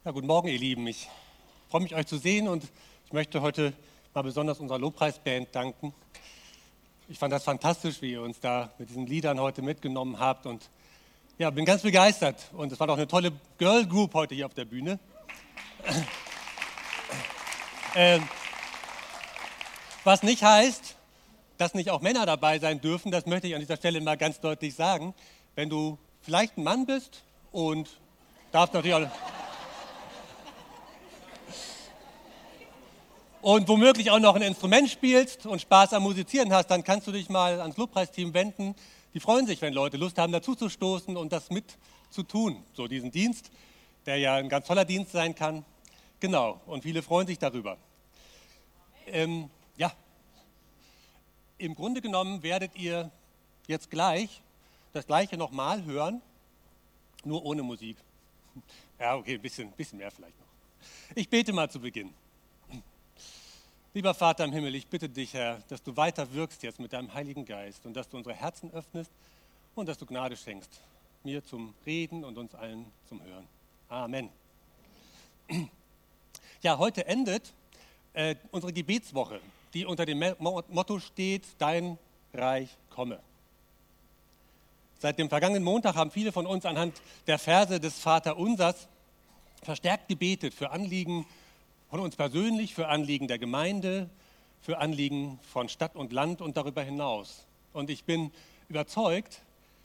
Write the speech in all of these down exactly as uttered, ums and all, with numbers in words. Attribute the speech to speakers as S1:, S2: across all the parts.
S1: Ja, guten Morgen, ihr Lieben. Ich freue mich, euch zu sehen und ich möchte heute mal besonders unserer Lobpreisband danken. Ich fand das fantastisch, wie ihr uns da mit diesen Liedern heute mitgenommen habt und ja, bin ganz begeistert. Und es war doch eine tolle Girl Group heute hier auf der Bühne. ähm, was nicht heißt, dass nicht auch Männer dabei sein dürfen, das möchte ich an dieser Stelle mal ganz deutlich sagen. Wenn du vielleicht ein Mann bist und darfst natürlich auch... und womöglich auch noch ein Instrument spielst und Spaß am Musizieren hast, dann kannst du dich mal ans Lobpreisteam wenden. Die freuen sich, wenn Leute Lust haben, dazu zu stoßen und das mit zu tun. So diesen Dienst, der ja ein ganz toller Dienst sein kann. Genau, und viele freuen sich darüber. Ähm, ja, im Grunde genommen werdet ihr jetzt gleich das Gleiche nochmal hören, nur ohne Musik. Ja, okay, ein bisschen, bisschen mehr vielleicht noch. Ich bete mal zu Beginn. Lieber Vater im Himmel, ich bitte dich, Herr, dass du weiter wirkst jetzt mit deinem Heiligen Geist und dass du unsere Herzen öffnest und dass du Gnade schenkst, mir zum Reden und uns allen zum Hören. Amen. Ja, heute endet äh, unsere Gebetswoche, die unter dem Motto steht, dein Reich komme. Seit dem vergangenen Montag haben viele von uns anhand der Verse des Vaterunsers verstärkt gebetet für Anliegen von uns persönlich, für Anliegen der Gemeinde, für Anliegen von Stadt und Land und darüber hinaus. Und ich bin überzeugt,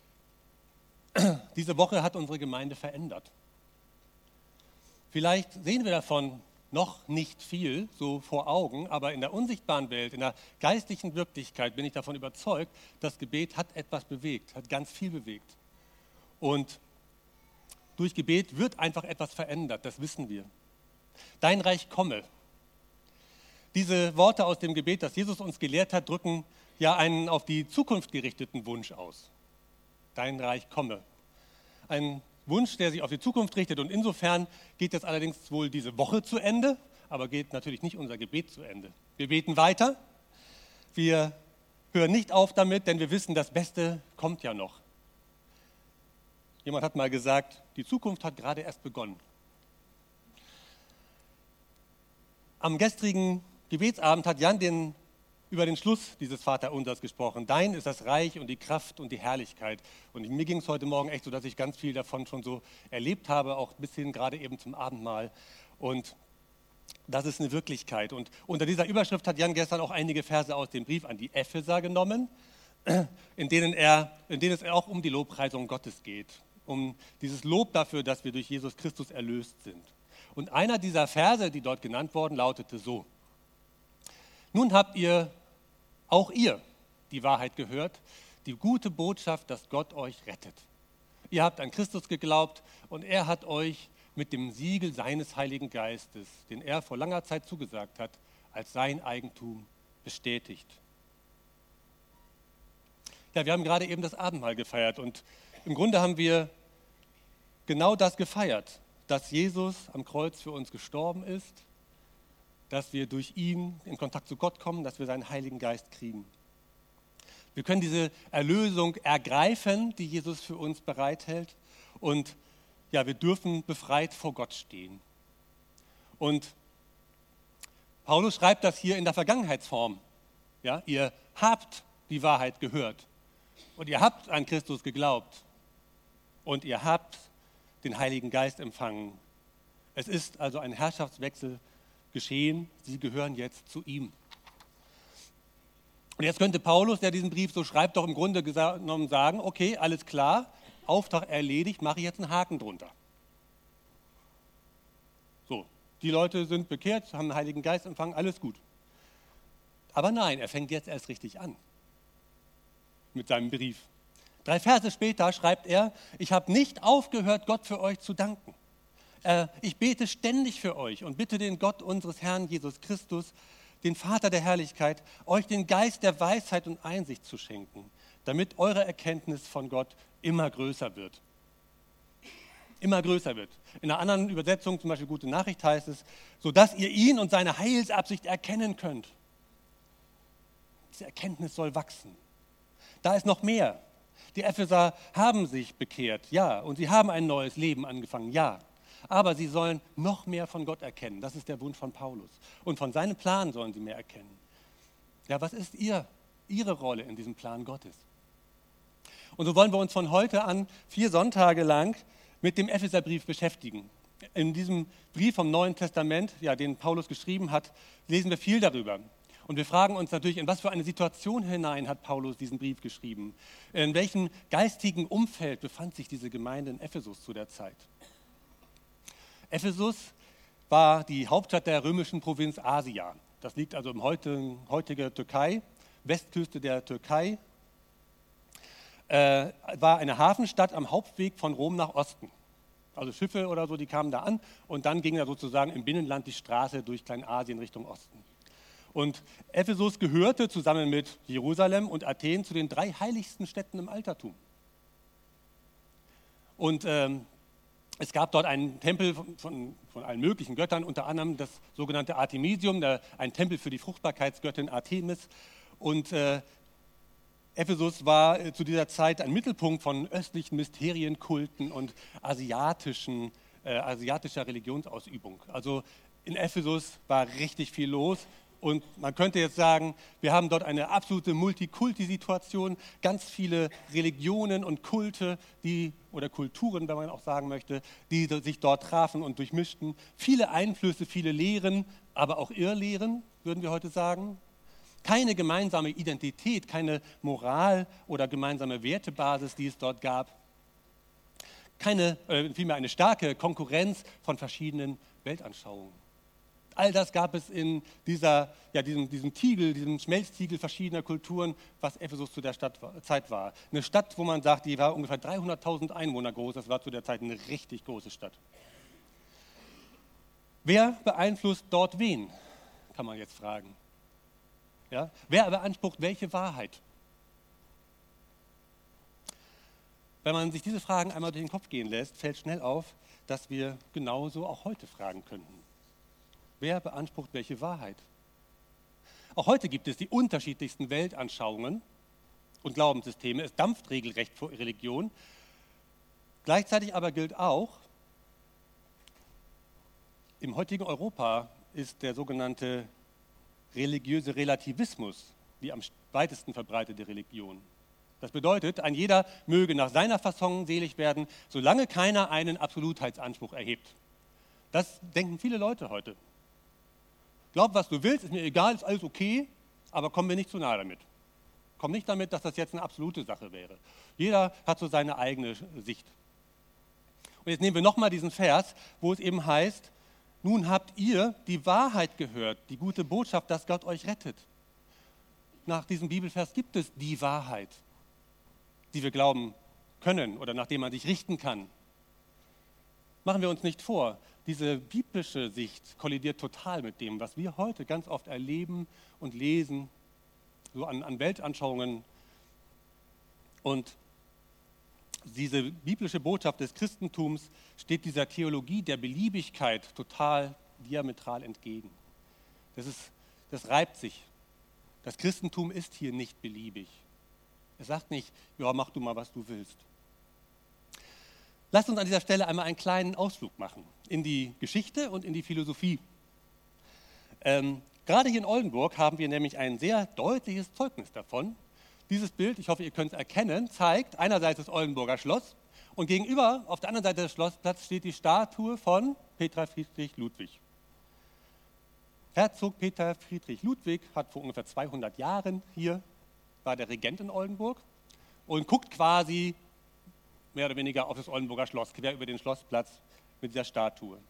S1: diese Woche hat unsere Gemeinde verändert. Vielleicht sehen wir davon noch nicht viel so vor Augen, aber in der unsichtbaren Welt, in der geistlichen Wirklichkeit bin ich davon überzeugt, das Gebet hat etwas bewegt, hat ganz viel bewegt. Und durch Gebet wird einfach etwas verändert, das wissen wir. Dein Reich komme. Diese Worte aus dem Gebet, das Jesus uns gelehrt hat, drücken ja einen auf die Zukunft gerichteten Wunsch aus. Dein Reich komme. Ein Wunsch, der sich auf die Zukunft richtet. Und insofern geht jetzt allerdings wohl diese Woche zu Ende, aber geht natürlich nicht unser Gebet zu Ende. Wir beten weiter. Wir hören nicht auf damit, denn wir wissen, das Beste kommt ja noch. Jemand hat mal gesagt, die Zukunft hat gerade erst begonnen. Am gestrigen Gebetsabend hat Jan den, über den Schluss dieses Vaterunsers gesprochen. Dein ist das Reich und die Kraft und die Herrlichkeit. Und mir ging es heute Morgen echt so, dass ich ganz viel davon schon so erlebt habe, auch bis hin gerade eben zum Abendmahl. Und das ist eine Wirklichkeit. Und unter dieser Überschrift hat Jan gestern auch einige Verse aus dem Brief an die Epheser genommen, in denen, er, in denen es auch um die Lobpreisung Gottes geht. Um dieses Lob dafür, dass wir durch Jesus Christus erlöst sind. Und einer dieser Verse, die dort genannt wurden, lautete so: Nun habt ihr, auch ihr, die Wahrheit gehört, die gute Botschaft, dass Gott euch rettet. Ihr habt an Christus geglaubt und er hat euch mit dem Siegel seines Heiligen Geistes, den er vor langer Zeit zugesagt hat, als sein Eigentum bestätigt. Ja, wir haben gerade eben das Abendmahl gefeiert und im Grunde haben wir genau das gefeiert, dass Jesus am Kreuz für uns gestorben ist, dass wir durch ihn in Kontakt zu Gott kommen, dass wir seinen Heiligen Geist kriegen. Wir können diese Erlösung ergreifen, die Jesus für uns bereithält, und ja, wir dürfen befreit vor Gott stehen. Und Paulus schreibt das hier in der Vergangenheitsform. Ja, ihr habt die Wahrheit gehört und ihr habt an Christus geglaubt und ihr habt den Heiligen Geist empfangen. Es ist also ein Herrschaftswechsel geschehen. Sie gehören jetzt zu ihm. Und jetzt könnte Paulus, der diesen Brief so schreibt, doch im Grunde genommen sagen, okay, alles klar, Auftrag erledigt, mache ich jetzt einen Haken drunter. So, die Leute sind bekehrt, haben den Heiligen Geist empfangen, alles gut. Aber nein, er fängt jetzt erst richtig an mit seinem Brief. Drei Verse später schreibt er, ich habe nicht aufgehört, Gott für euch zu danken. Äh, ich bete ständig für euch und bitte den Gott unseres Herrn Jesus Christus, den Vater der Herrlichkeit, euch den Geist der Weisheit und Einsicht zu schenken, damit eure Erkenntnis von Gott immer größer wird. Immer größer wird. In einer anderen Übersetzung, zum Beispiel Gute Nachricht, heißt es, sodass ihr ihn und seine Heilsabsicht erkennen könnt. Diese Erkenntnis soll wachsen. Da ist noch mehr. Die Epheser haben sich bekehrt, ja, und sie haben ein neues Leben angefangen, ja. aber sie sollen noch mehr von Gott erkennen. Das ist der Wunsch von Paulus. Und von seinem Plan sollen sie mehr erkennen. Ja, was ist ihr, ihre Rolle in diesem Plan Gottes? Und so wollen wir uns von heute an vier Sonntage lang mit dem Epheserbrief beschäftigen. In diesem Brief vom Neuen Testament, ja, den Paulus geschrieben hat, lesen wir viel darüber. Und wir fragen uns natürlich, in was für eine Situation hinein hat Paulus diesen Brief geschrieben? In welchem geistigen Umfeld befand sich diese Gemeinde in Ephesus zu der Zeit? Ephesus war die Hauptstadt der römischen Provinz Asia. Das liegt also im heutigen, heutigen Türkei, Westküste der Türkei. Äh, war eine Hafenstadt am Hauptweg von Rom nach Osten. Also Schiffe oder so, die kamen da an und dann ging da sozusagen im Binnenland die Straße durch Kleinasien Richtung Osten. Und Ephesus gehörte zusammen mit Jerusalem und Athen zu den drei heiligsten Städten im Altertum. Und ähm, es gab dort einen Tempel von, von, von allen möglichen Göttern, unter anderem das sogenannte Artemisium, der, ein Tempel für die Fruchtbarkeitsgöttin Artemis. Und äh, Ephesus war äh, zu dieser Zeit ein Mittelpunkt von östlichen Mysterienkulten und asiatischen, äh, asiatischer Religionsausübung. Also in Ephesus war richtig viel los. Und man könnte jetzt sagen, wir haben dort eine absolute Multikulti-Situation, ganz viele Religionen und Kulte, die, oder Kulturen, wenn man auch sagen möchte, die sich dort trafen und durchmischten. Viele Einflüsse, viele Lehren, aber auch Irrlehren, würden wir heute sagen. Keine gemeinsame Identität, keine Moral oder gemeinsame Wertebasis, die es dort gab. Keine, äh, vielmehr eine starke Konkurrenz von verschiedenen Weltanschauungen. All das gab es in dieser, ja, diesem, diesem Tiegel, diesem Schmelztiegel verschiedener Kulturen, was Ephesus zu der Stadt, Zeit war. Eine Stadt, wo man sagt, die war ungefähr dreihunderttausend Einwohner groß. Das war zu der Zeit eine richtig große Stadt. Wer beeinflusst dort wen, kann man jetzt fragen. Ja? Wer beansprucht welche Wahrheit? Wenn man sich diese Fragen einmal durch den Kopf gehen lässt, fällt schnell auf, dass wir genauso auch heute fragen könnten. Wer beansprucht welche Wahrheit? Auch heute gibt es die unterschiedlichsten Weltanschauungen und Glaubenssysteme. Es dampft regelrecht vor Religion. Gleichzeitig aber gilt auch, im heutigen Europa ist der sogenannte religiöse Relativismus die am weitesten verbreitete Religion. Das bedeutet, ein jeder möge nach seiner Fasson selig werden, solange keiner einen Absolutheitsanspruch erhebt. Das denken viele Leute heute. Glaub, was du willst, ist mir egal, ist alles okay, aber komm mir nicht zu nahe damit. Komm nicht damit, dass das jetzt eine absolute Sache wäre. Jeder hat so seine eigene Sicht. Und jetzt nehmen wir nochmal diesen Vers, wo es eben heißt, nun habt ihr die Wahrheit gehört, die gute Botschaft, dass Gott euch rettet. Nach diesem Bibelvers gibt es die Wahrheit, die wir glauben können oder nach dem man sich richten kann. Machen wir uns nicht vor, diese biblische Sicht kollidiert total mit dem, was wir heute ganz oft erleben und lesen, so an, an Weltanschauungen. Und diese biblische Botschaft des Christentums steht dieser Theologie der Beliebigkeit total diametral entgegen. Das ist, das reibt sich. Das Christentum ist hier nicht beliebig. Es sagt nicht, ja, mach du mal, was du willst. Lasst uns an dieser Stelle einmal einen kleinen Ausflug machen in die Geschichte und in die Philosophie. Ähm, gerade hier in Oldenburg haben wir nämlich ein sehr deutliches Zeugnis davon. Dieses Bild, ich hoffe, ihr könnt es erkennen, zeigt einerseits das Oldenburger Schloss und gegenüber, auf der anderen Seite des Schlossplatzes, steht die Statue von Peter Friedrich Ludwig. Herzog Peter Friedrich Ludwig hat vor ungefähr zweihundert Jahren hier, war der Regent in Oldenburg und guckt quasi mehr oder weniger auf das Oldenburger Schloss, quer über den Schlossplatz mit dieser Statue.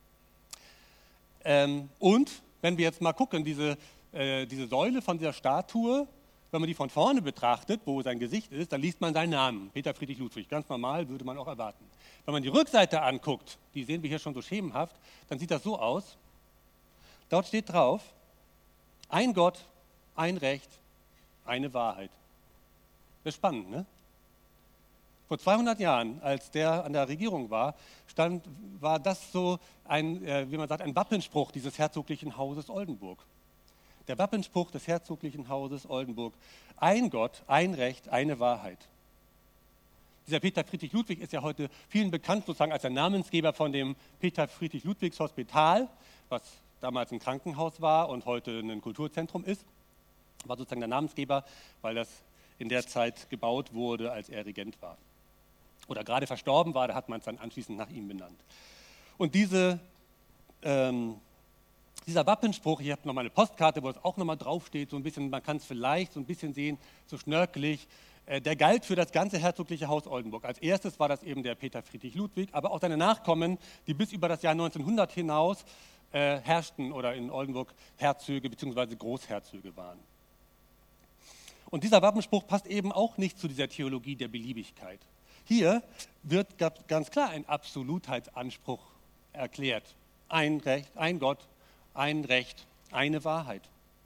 S1: Ähm, und wenn wir jetzt mal gucken, diese, äh, diese Säule von dieser Statue, wenn man die von vorne betrachtet, wo sein Gesicht ist, dann liest man seinen Namen, Peter Friedrich Ludwig. Ganz normal, würde man auch erwarten. Wenn man die Rückseite anguckt, die sehen wir hier schon so schemenhaft, dann sieht das so aus. Dort steht drauf, ein Gott, ein Recht, eine Wahrheit. Das ist spannend, ne? Vor zweihundert Jahren, als der an der Regierung war, stand, war das so ein, äh, wie man sagt, ein Wappenspruch dieses herzoglichen Hauses Oldenburg. Der Wappenspruch des herzoglichen Hauses Oldenburg. Ein Gott, ein Recht, eine Wahrheit. Dieser Peter Friedrich Ludwig ist ja heute vielen bekannt, sozusagen als der Namensgeber von dem Peter Friedrich Ludwigs Hospital, was damals ein Krankenhaus war und heute ein Kulturzentrum ist. War sozusagen der Namensgeber, weil das in der Zeit gebaut wurde, als er Regent war. Oder gerade verstorben war, da hat man es dann anschließend nach ihm benannt. Und diese, ähm, dieser Wappenspruch, ich habe nochmal eine Postkarte, wo es auch nochmal draufsteht, so ein bisschen, man kann es vielleicht so ein bisschen sehen, so schnörkelig, äh, der galt für das ganze herzogliche Haus Oldenburg. Als erstes war das eben der Peter Friedrich Ludwig, aber auch seine Nachkommen, die bis über das Jahr neunzehnhundert hinaus äh, herrschten oder in Oldenburg Herzöge bzw. Großherzöge waren. Und dieser Wappenspruch passt eben auch nicht zu dieser Theologie der Beliebigkeit. Hier wird ganz klar ein Absolutheitsanspruch erklärt. Ein Recht, ein Gott, ein Recht, eine Wahrheit.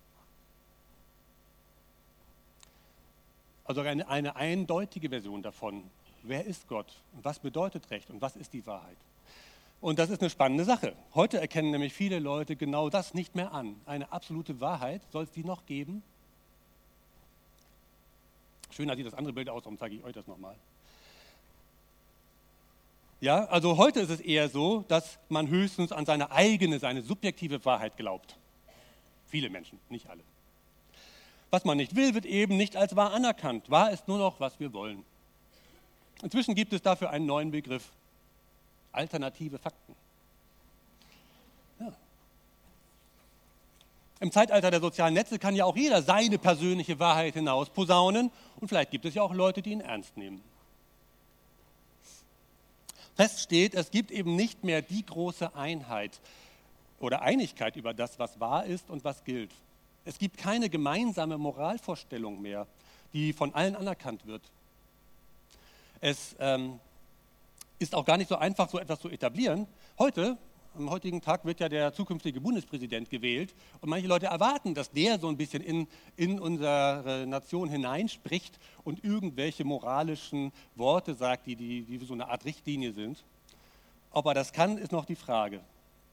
S1: Also eine, eine eindeutige Version davon. Wer ist Gott? Und was bedeutet Recht? Und was ist die Wahrheit? Und das ist eine spannende Sache. Heute erkennen nämlich viele Leute genau das nicht mehr an. Eine absolute Wahrheit, soll es die noch geben? Schöner sieht das andere Bild aus, darum zeige ich euch das nochmal. Ja, also heute ist es eher so, dass man höchstens an seine eigene, seine subjektive Wahrheit glaubt. Viele Menschen, nicht alle. Was man nicht will, wird eben nicht als wahr anerkannt. Wahr ist nur noch, was wir wollen. Inzwischen gibt es dafür einen neuen Begriff. Alternative Fakten. Ja. Im Zeitalter der sozialen Netze kann ja auch jeder seine persönliche Wahrheit hinaus posaunen und vielleicht gibt es ja auch Leute, die ihn ernst nehmen. Fest steht, es gibt eben nicht mehr die große Einheit oder Einigkeit über das, was wahr ist und was gilt. Es gibt keine gemeinsame Moralvorstellung mehr, die von allen anerkannt wird. Es ähm, ist auch gar nicht so einfach, so etwas zu etablieren. Heute, am heutigen Tag wird ja der zukünftige Bundespräsident gewählt und manche Leute erwarten, dass der so ein bisschen in, in unsere Nation hineinspricht und irgendwelche moralischen Worte sagt, die, die, die so eine Art Richtlinie sind. Ob er das kann, ist noch die Frage.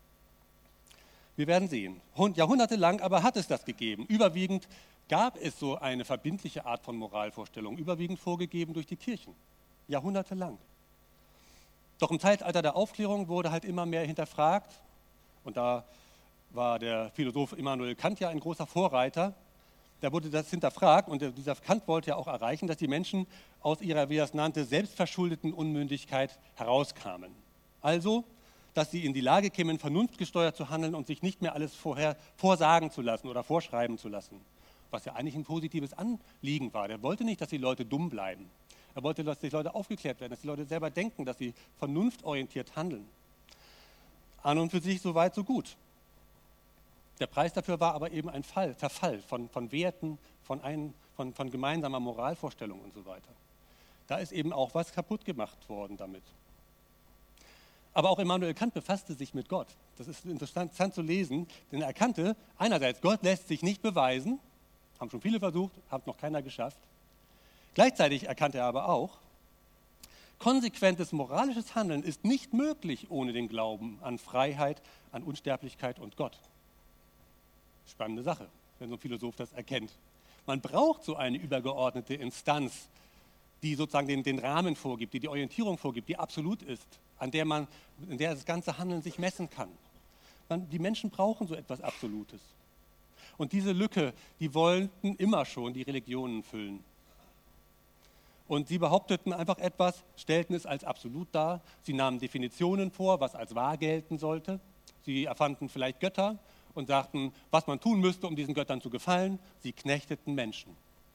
S1: Wir werden sehen. Jahrhundertelang aber hat es das gegeben. Überwiegend gab es so eine verbindliche Art von Moralvorstellung, überwiegend vorgegeben durch die Kirchen. Jahrhundertelang. Doch im Zeitalter der Aufklärung wurde halt immer mehr hinterfragt und da war der Philosoph Immanuel Kant ja ein großer Vorreiter. Da wurde das hinterfragt und dieser Kant wollte ja auch erreichen, dass die Menschen aus ihrer, wie er es nannte, selbstverschuldeten Unmündigkeit herauskamen. Also, dass sie in die Lage kämen, vernunftgesteuert zu handeln und sich nicht mehr alles vorher vorsagen zu lassen oder vorschreiben zu lassen. Was ja eigentlich ein positives Anliegen war. Der wollte nicht, dass die Leute dumm bleiben. Er wollte, dass die Leute aufgeklärt werden, dass die Leute selber denken, dass sie vernunftorientiert handeln. An und für sich so weit, so gut. Der Preis dafür war aber eben ein Fall, Verfall von, von Werten, von, ein, von, von gemeinsamer Moralvorstellung und so weiter. Da ist eben auch was kaputt gemacht worden damit. Aber auch Immanuel Kant befasste sich mit Gott. Das ist interessant zu lesen, denn er erkannte, einerseits, Gott lässt sich nicht beweisen, haben schon viele versucht, hat noch keiner geschafft. Gleichzeitig erkannte er aber auch, konsequentes moralisches Handeln ist nicht möglich ohne den Glauben an Freiheit, an Unsterblichkeit und Gott. Spannende Sache, wenn so ein Philosoph das erkennt. Man braucht so eine übergeordnete Instanz, die sozusagen den, den Rahmen vorgibt, die die Orientierung vorgibt, die absolut ist, an der man, in der das ganze Handeln sich messen kann. Man, die Menschen brauchen so etwas Absolutes. Und diese Lücke, die wollten immer schon die Religionen füllen. Und sie behaupteten einfach etwas, stellten es als absolut dar. Sie nahmen Definitionen vor, was als wahr gelten sollte. Sie erfanden vielleicht Götter und sagten, was man tun müsste, um diesen Göttern zu gefallen. Sie knechteten Menschen.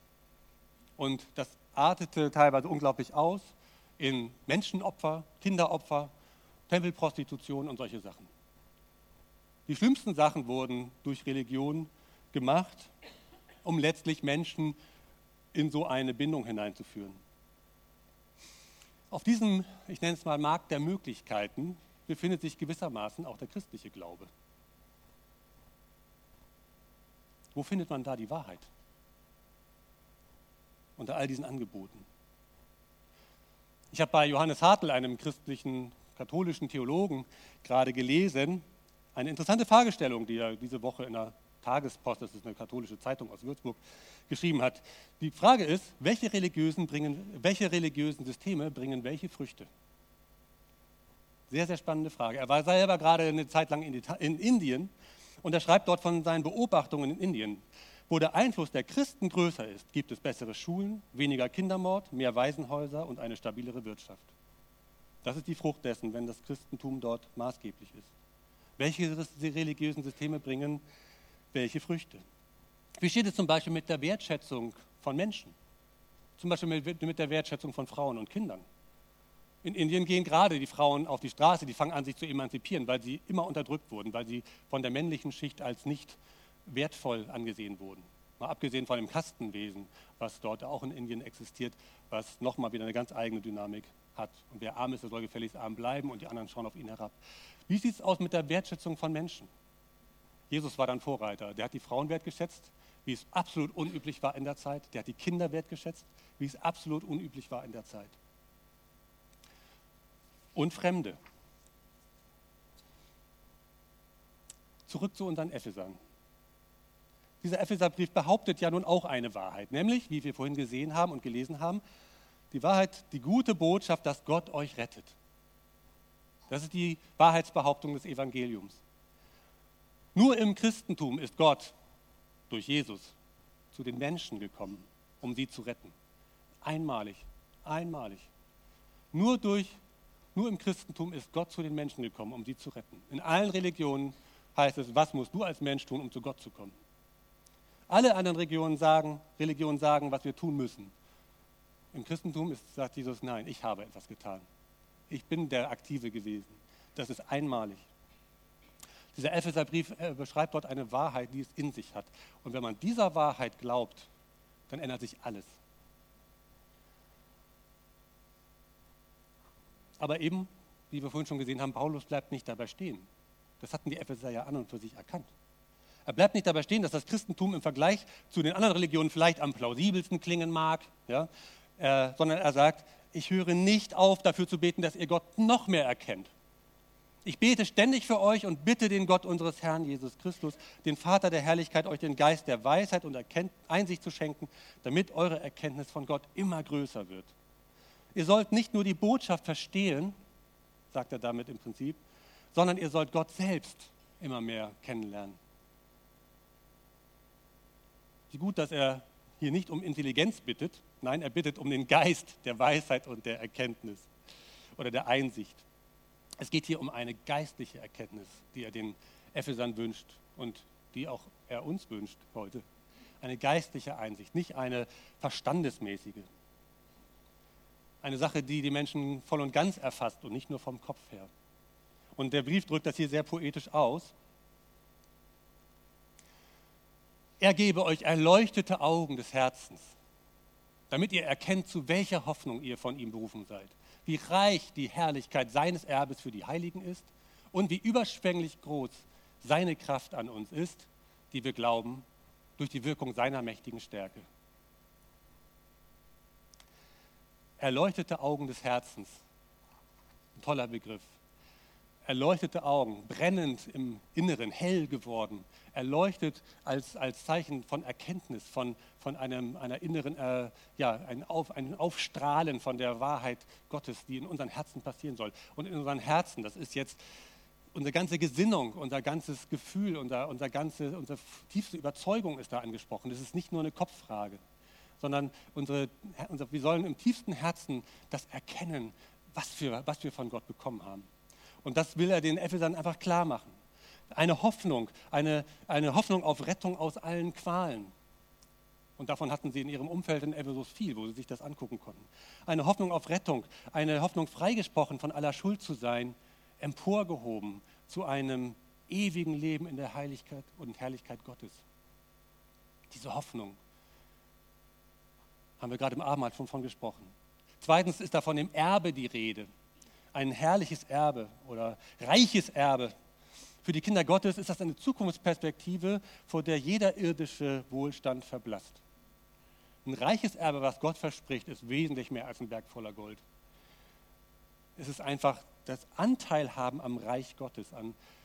S1: Und das artete teilweise unglaublich aus in Menschenopfer, Kinderopfer, Tempelprostitution und solche Sachen. Die schlimmsten Sachen wurden durch Religion gemacht, um letztlich Menschen in so eine Bindung hineinzuführen. Auf diesem, ich nenne es mal Markt der Möglichkeiten, befindet sich gewissermaßen auch der christliche Glaube. Wo findet man da die Wahrheit? Unter all diesen Angeboten. Ich habe bei Johannes Hartl, einem christlichen, katholischen Theologen, gerade gelesen, eine interessante Fragestellung, die er diese Woche in der Tagespost, das ist eine katholische Zeitung aus Würzburg, geschrieben hat. Die Frage ist, welche religiösen, bringen, welche religiösen Systeme bringen welche Früchte? Sehr, sehr spannende Frage. Er war selber gerade eine Zeit lang in, Ita- in Indien und er schreibt dort von seinen Beobachtungen in Indien. Wo der Einfluss der Christen größer ist, gibt es bessere Schulen, weniger Kindermord, mehr Waisenhäuser und eine stabilere Wirtschaft. Das ist die Frucht dessen, wenn das Christentum dort maßgeblich ist. Welche religiösen Systeme bringen welche Früchte? Wie steht es zum Beispiel mit der Wertschätzung von Menschen? Zum Beispiel mit der Wertschätzung von Frauen und Kindern. In Indien gehen gerade die Frauen auf die Straße, die fangen an, sich zu emanzipieren, weil sie immer unterdrückt wurden, weil sie von der männlichen Schicht als nicht wertvoll angesehen wurden. Mal abgesehen von dem Kastenwesen, was dort auch in Indien existiert, was nochmal wieder eine ganz eigene Dynamik hat. Und wer arm ist, der soll gefälligst arm bleiben und die anderen schauen auf ihn herab. Wie sieht es aus mit der Wertschätzung von Menschen? Jesus war dann Vorreiter. Der hat die Frauen wertgeschätzt, wie es absolut unüblich war in der Zeit. Der hat die Kinder wertgeschätzt, wie es absolut unüblich war in der Zeit. Und Fremde. Zurück zu unseren Ephesern. Dieser Epheserbrief behauptet ja nun auch eine Wahrheit, nämlich, wie wir vorhin gesehen haben und gelesen haben, die Wahrheit, die gute Botschaft, dass Gott euch rettet. Das ist die Wahrheitsbehauptung des Evangeliums. Nur im Christentum ist Gott durch Jesus zu den Menschen gekommen, um sie zu retten. Einmalig, einmalig. Nur, durch, nur im Christentum ist Gott zu den Menschen gekommen, um sie zu retten. In allen Religionen heißt es, was musst du als Mensch tun, um zu Gott zu kommen? Alle anderen Religionen sagen, Religionen sagen, was wir tun müssen. Im Christentum ist, sagt Jesus, nein, ich habe etwas getan. Ich bin der Aktive gewesen. Das ist einmalig. Dieser Epheserbrief beschreibt dort eine Wahrheit, die es in sich hat. Und wenn man dieser Wahrheit glaubt, dann ändert sich alles. Aber eben, wie wir vorhin schon gesehen haben, Paulus bleibt nicht dabei stehen. Das hatten die Epheser ja an und für sich erkannt. Er bleibt nicht dabei stehen, dass das Christentum im Vergleich zu den anderen Religionen vielleicht am plausibelsten klingen mag, ja, äh, sondern er sagt, ich höre nicht auf, dafür zu beten, dass ihr Gott noch mehr erkennt. Ich bete ständig für euch und bitte den Gott unseres Herrn Jesus Christus, den Vater der Herrlichkeit, euch den Geist der Weisheit und Erkennt- Einsicht zu schenken, damit eure Erkenntnis von Gott immer größer wird. Ihr sollt nicht nur die Botschaft verstehen, sagt er damit im Prinzip, sondern ihr sollt Gott selbst immer mehr kennenlernen. Wie gut, dass er hier nicht um Intelligenz bittet, nein, er bittet um den Geist der Weisheit und der Erkenntnis oder der Einsicht. Es geht hier um eine geistliche Erkenntnis, die er den Ephesern wünscht und die auch er uns wünscht heute. Eine geistliche Einsicht, nicht eine verstandesmäßige. Eine Sache, die die Menschen voll und ganz erfasst und nicht nur vom Kopf her. Und der Brief drückt das hier sehr poetisch aus. Er gebe euch erleuchtete Augen des Herzens, damit ihr erkennt, zu welcher Hoffnung ihr von ihm berufen seid, wie reich die Herrlichkeit seines Erbes für die Heiligen ist und wie überschwänglich groß seine Kraft an uns ist, die wir glauben, durch die Wirkung seiner mächtigen Stärke. Erleuchtete Augen des Herzens, ein toller Begriff. Erleuchtete Augen, brennend im Inneren, hell geworden, erleuchtet als, als Zeichen von Erkenntnis, von, von einem, einer inneren, äh, ja, ein, Auf, ein Aufstrahlen von der Wahrheit Gottes, die in unseren Herzen passieren soll. Und in unseren Herzen, das ist jetzt unsere ganze Gesinnung, unser ganzes Gefühl, unser, unser ganze, unsere tiefste Überzeugung ist da angesprochen. Das ist nicht nur eine Kopffrage, sondern unsere, unser, wir sollen im tiefsten Herzen das erkennen, was wir, was wir von Gott bekommen haben. Und das will er den Ephesern einfach klar machen. Eine Hoffnung, eine, eine Hoffnung auf Rettung aus allen Qualen. Und davon hatten sie in ihrem Umfeld in Ephesus viel, wo sie sich das angucken konnten. Eine Hoffnung auf Rettung, eine Hoffnung freigesprochen von aller Schuld zu sein, emporgehoben zu einem ewigen Leben in der Heiligkeit und Herrlichkeit Gottes. Diese Hoffnung haben wir gerade im Abendmahl schon von gesprochen. Zweitens ist da von dem Erbe die Rede. Ein herrliches Erbe oder reiches Erbe. Für die Kinder Gottes ist das eine Zukunftsperspektive, vor der jeder irdische Wohlstand verblasst. Ein reiches Erbe, was Gott verspricht, ist wesentlich mehr als ein Berg voller Gold. Es ist einfach das Anteilhaben am Reich Gottes, an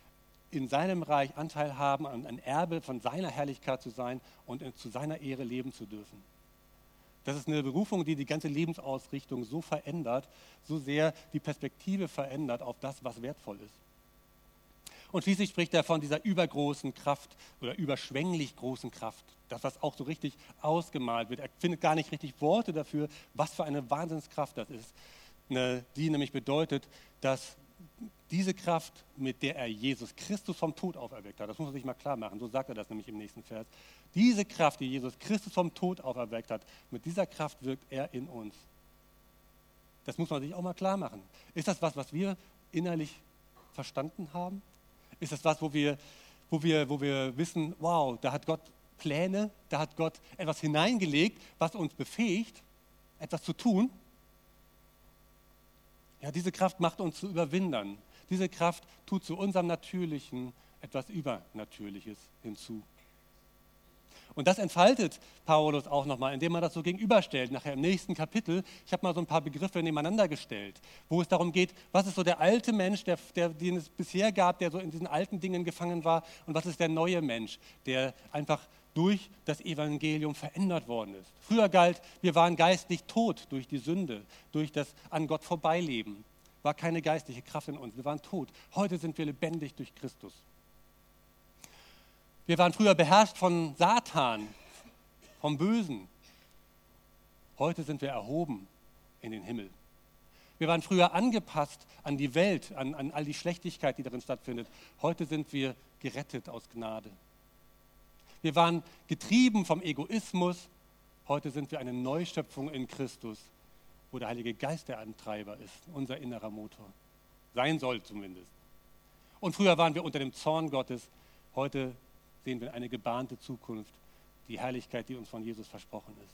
S1: in seinem Reich Anteil haben, ein Erbe von seiner Herrlichkeit zu sein und zu seiner Ehre leben zu dürfen. Das ist eine Berufung, die die ganze Lebensausrichtung so verändert, so sehr die Perspektive verändert auf das, was wertvoll ist. Und schließlich spricht er von dieser übergroßen Kraft oder überschwänglich großen Kraft. Das, was auch so richtig ausgemalt wird. Er findet gar nicht richtig Worte dafür, was für eine Wahnsinnskraft das ist. Eine, die nämlich bedeutet, dass diese Kraft, mit der er Jesus Christus vom Tod auferweckt hat, das muss man sich mal klar machen, so sagt er das nämlich im nächsten Vers, diese Kraft, die Jesus Christus vom Tod auferweckt hat, mit dieser Kraft wirkt er in uns. Das muss man sich auch mal klar machen. Ist das was, was wir innerlich verstanden haben? Ist das was, wo wir, wo wir, wo wir wissen, wow, da hat Gott Pläne, da hat Gott etwas hineingelegt, was uns befähigt, etwas zu tun? Ja, diese Kraft macht uns zu Überwindern. Diese Kraft tut zu unserem Natürlichen etwas Übernatürliches hinzu. Und das entfaltet Paulus auch nochmal, indem er das so gegenüberstellt. Nachher im nächsten Kapitel, ich habe mal so ein paar Begriffe nebeneinander gestellt, wo es darum geht, was ist so der alte Mensch, der, der, den es bisher gab, der so in diesen alten Dingen gefangen war, und was ist der neue Mensch, der einfach durch das Evangelium verändert worden ist. Früher galt, wir waren geistlich tot durch die Sünde, durch das an Gott vorbeileben. War keine geistliche Kraft in uns, wir waren tot. Heute sind wir lebendig durch Christus. Wir waren früher beherrscht von Satan, vom Bösen. Heute sind wir erhoben in den Himmel. Wir waren früher angepasst an die Welt, an, an all die Schlechtigkeit, die darin stattfindet. Heute sind wir gerettet aus Gnade. Wir waren getrieben vom Egoismus. Heute sind wir eine Neuschöpfung in Christus, wo der Heilige Geist der Antreiber ist, unser innerer Motor. Sein soll zumindest. Und früher waren wir unter dem Zorn Gottes. Heute sehen wir eine gebahnte Zukunft, die Herrlichkeit, die uns von Jesus versprochen ist.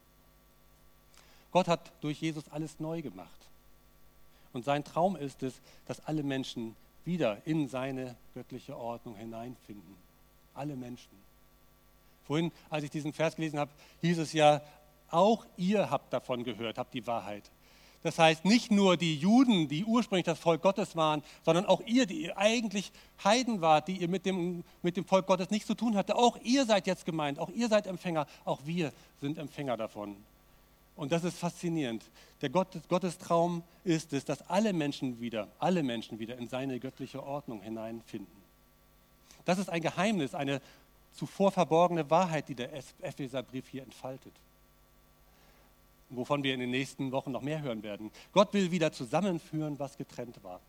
S1: Gott hat durch Jesus alles neu gemacht. Und sein Traum ist es, dass alle Menschen wieder in seine göttliche Ordnung hineinfinden. Alle Menschen. Vorhin, als ich diesen Vers gelesen habe, hieß es ja, auch ihr habt davon gehört, habt die Wahrheit. Das heißt, nicht nur die Juden, die ursprünglich das Volk Gottes waren, sondern auch ihr, die ihr eigentlich Heiden wart, die ihr mit dem, mit dem Volk Gottes nichts zu tun hatte. Auch ihr seid jetzt gemeint, auch ihr seid Empfänger, auch wir sind Empfänger davon. Und das ist faszinierend. Der Gott, Gottestraum ist es, dass alle Menschen wieder, alle Menschen wieder in seine göttliche Ordnung hineinfinden. Das ist ein Geheimnis, eine zuvor verborgene Wahrheit, die der Epheserbrief hier entfaltet. Wovon wir in den nächsten Wochen noch mehr hören werden. Gott will wieder zusammenführen, was getrennt war.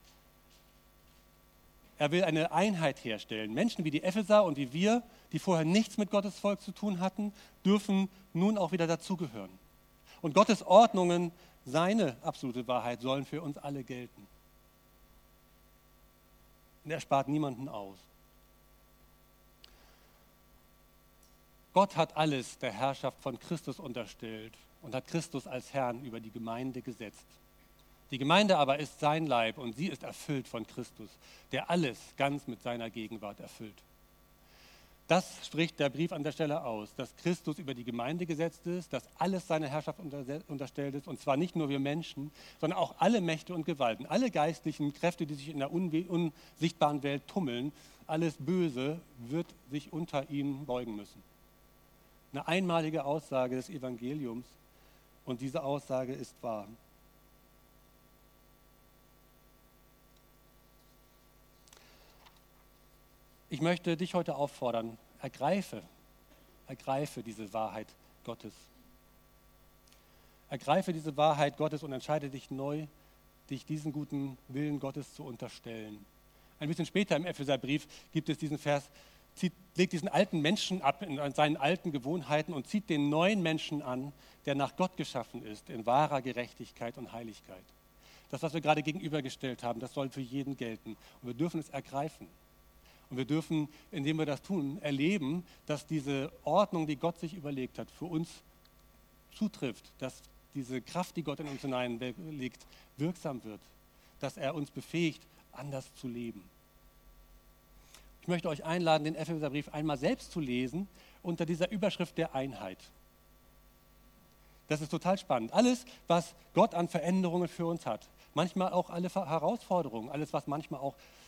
S1: Er will eine Einheit herstellen. Menschen wie die Epheser und wie wir, die vorher nichts mit Gottes Volk zu tun hatten, dürfen nun auch wieder dazugehören. Und Gottes Ordnungen, seine absolute Wahrheit, sollen für uns alle gelten. Und er spart niemanden aus. Gott hat alles der Herrschaft von Christus unterstellt und hat Christus als Herrn über die Gemeinde gesetzt. Die Gemeinde aber ist sein Leib und sie ist erfüllt von Christus, der alles ganz mit seiner Gegenwart erfüllt. Das spricht der Brief an der Stelle aus, dass Christus über die Gemeinde gesetzt ist, dass alles seiner Herrschaft unterstellt ist, und zwar nicht nur wir Menschen, sondern auch alle Mächte und Gewalten, alle geistlichen Kräfte, die sich in der unsichtbaren Welt tummeln, alles Böse wird sich unter ihnen beugen müssen. Eine einmalige Aussage des Evangeliums, und diese Aussage ist wahr. Ich möchte dich heute auffordern, ergreife, ergreife diese Wahrheit Gottes. Ergreife diese Wahrheit Gottes und entscheide dich neu, dich diesen guten Willen Gottes zu unterstellen. Ein bisschen später im Epheserbrief gibt es diesen Vers, zieht, legt diesen alten Menschen ab in seinen alten Gewohnheiten und zieht den neuen Menschen an, der nach Gott geschaffen ist, in wahrer Gerechtigkeit und Heiligkeit. Das, was wir gerade gegenübergestellt haben, das soll für jeden gelten. Und wir dürfen es ergreifen. Und wir dürfen, indem wir das tun, erleben, dass diese Ordnung, die Gott sich überlegt hat, für uns zutrifft, dass diese Kraft, die Gott in uns hineinlegt, wirksam wird, dass er uns befähigt, anders zu leben. Ich möchte euch einladen, den Epheserbrief einmal selbst zu lesen unter dieser Überschrift der Einheit. Das ist total spannend. Alles, was Gott an Veränderungen für uns hat, manchmal auch alle Herausforderungen, alles, was manchmal auch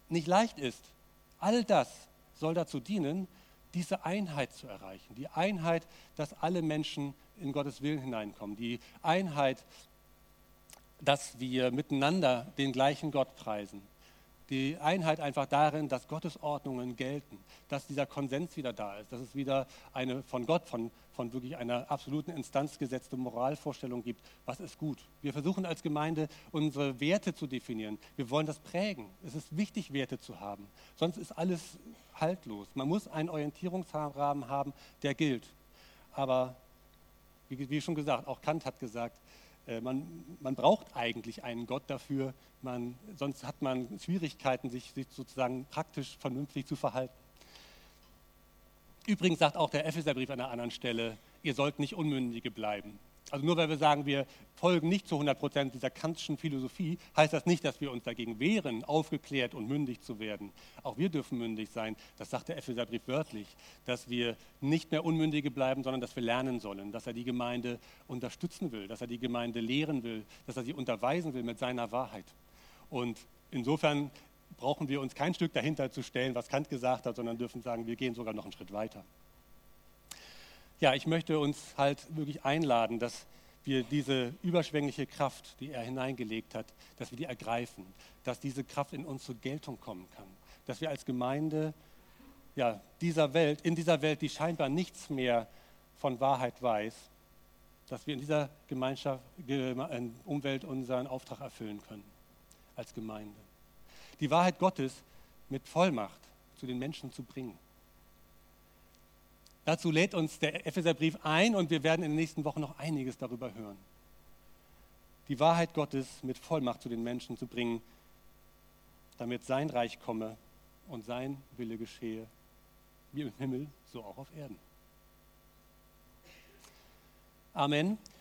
S1: nicht leicht ist. All das soll dazu dienen, diese Einheit zu erreichen. Die Einheit, dass alle Menschen in Gottes Willen hineinkommen. Die Einheit, dass wir miteinander den gleichen Gott preisen. Die Einheit einfach darin, dass Gottes Ordnungen gelten, dass dieser Konsens wieder da ist, dass es wieder eine von Gott, von, von wirklich einer absoluten Instanz gesetzte Moralvorstellung gibt, was ist gut. Wir versuchen als Gemeinde unsere Werte zu definieren. Wir wollen das prägen. Es ist wichtig, Werte zu haben. Sonst ist alles haltlos. Man muss einen Orientierungsrahmen haben, der gilt. Aber wie, wie schon gesagt, auch Kant hat gesagt, Man, man braucht eigentlich einen Gott dafür, man, sonst hat man Schwierigkeiten, sich, sich sozusagen praktisch vernünftig zu verhalten. Übrigens sagt auch der Epheserbrief an einer anderen Stelle, ihr sollt nicht Unmündige bleiben. Also nur weil wir sagen, wir folgen nicht zu hundert Prozent dieser kantischen Philosophie, heißt das nicht, dass wir uns dagegen wehren, aufgeklärt und mündig zu werden. Auch wir dürfen mündig sein, das sagt der Epheserbrief wörtlich, dass wir nicht mehr Unmündige bleiben, sondern dass wir lernen sollen, dass er die Gemeinde unterstützen will, dass er die Gemeinde lehren will, dass er sie unterweisen will mit seiner Wahrheit. Und insofern brauchen wir uns kein Stück dahinter zu stellen, was Kant gesagt hat, sondern dürfen sagen, wir gehen sogar noch einen Schritt weiter. Ja, ich möchte uns halt wirklich einladen, dass wir diese überschwängliche Kraft, die er hineingelegt hat, dass wir die ergreifen, dass diese Kraft in uns zur Geltung kommen kann, dass wir als Gemeinde ja, dieser Welt, in dieser Welt, die scheinbar nichts mehr von Wahrheit weiß, dass wir in dieser Gemeinschaft, Umwelt unseren Auftrag erfüllen können als Gemeinde. Die Wahrheit Gottes mit Vollmacht zu den Menschen zu bringen. Dazu lädt uns der Epheserbrief ein und wir werden in den nächsten Wochen noch einiges darüber hören. Die Wahrheit Gottes mit Vollmacht zu den Menschen zu bringen, damit sein Reich komme und sein Wille geschehe, wie im Himmel, so auch auf Erden. Amen.